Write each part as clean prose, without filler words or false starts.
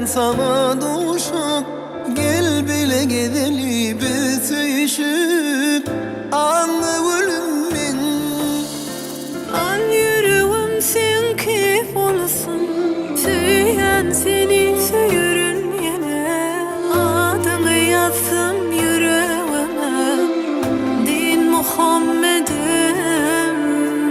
sana duşup, gel bile gedeli bütüşüp, anlı ölümün. An yüreğim sen keyif olsun, süyen seni süyürün yine. Adını yazsam yüreğime, din Muhammed'im.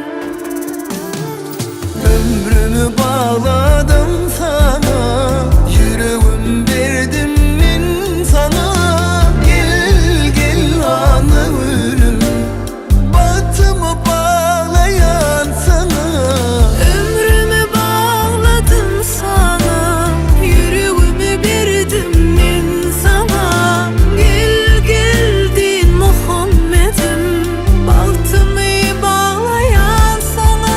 Ömrümü bağladım sana, yüreğim verdim min sana. Gel gel anı ölüm, bahtımı bağlayan sana. Ömrümü bağladım sana, yüreğimi verdim min sana. Gel gel din Muhammed'im, bahtımı bağlayan sana.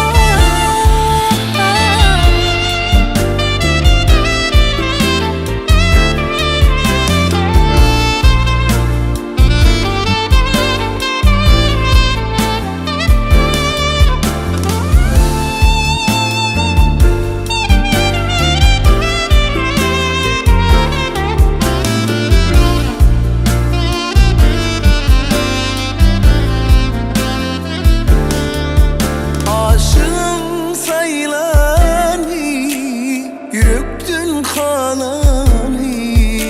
Aşığım sayılanı, yürektün kalanı.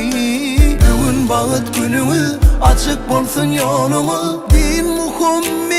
Bugün bağıt günümü, açık bolsun yolumu, din Muhammed.